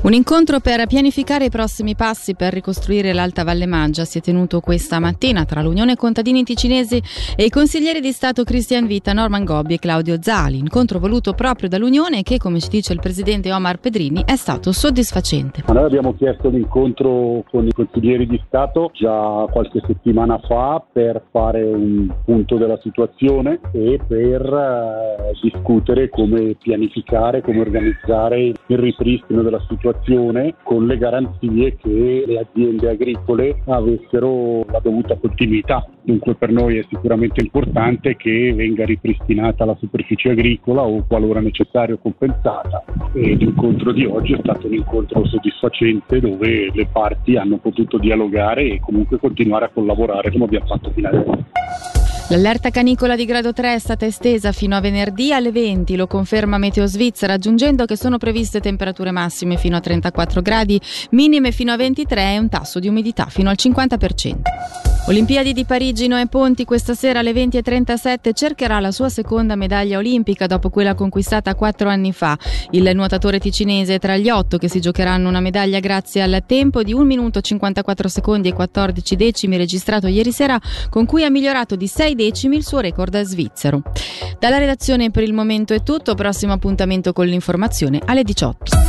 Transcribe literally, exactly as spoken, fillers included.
Un incontro per pianificare i prossimi passi per ricostruire l'Alta Valle Maggia si è tenuto questa mattina tra l'Unione Contadini Ticinesi e i consiglieri di Stato Christian Vita, Norman Gobbi e Claudio Zali. Incontro voluto proprio dall'Unione che, come ci dice il presidente Omar Pedrini, è stato soddisfacente. Noi abbiamo chiesto l'incontro con i consiglieri di Stato già qualche settimana fa per fare un punto della situazione e per eh, discutere come pianificare, come organizzare il ripristino della situazione con le garanzie che le aziende agricole avessero la dovuta continuità. Dunque per noi è sicuramente importante che venga ripristinata la superficie agricola o, qualora necessario, compensata. E l'incontro di oggi è stato un incontro soddisfacente dove le parti hanno potuto dialogare e comunque continuare a collaborare come abbiamo fatto fino adesso. L'allerta canicola di grado tre è stata estesa fino a venerdì alle venti, lo conferma Meteo Svizzera, aggiungendo che sono previste temperature massime fino a trentaquattro gradi, minime fino a ventitré e un tasso di umidità fino al cinquanta per cento. Olimpiadi di Parigi, Noè Ponti questa sera alle venti e trentasette cercherà la sua seconda medaglia olimpica dopo quella conquistata quattro anni fa. Il nuotatore ticinese è tra gli otto che si giocheranno una medaglia grazie al tempo di un minuto cinquantaquattro secondi e quattordici decimi registrato ieri sera, con cui ha migliorato di sei decimi il suo record svizzero. Dalla redazione per il momento è tutto, prossimo appuntamento con l'informazione alle diciotto.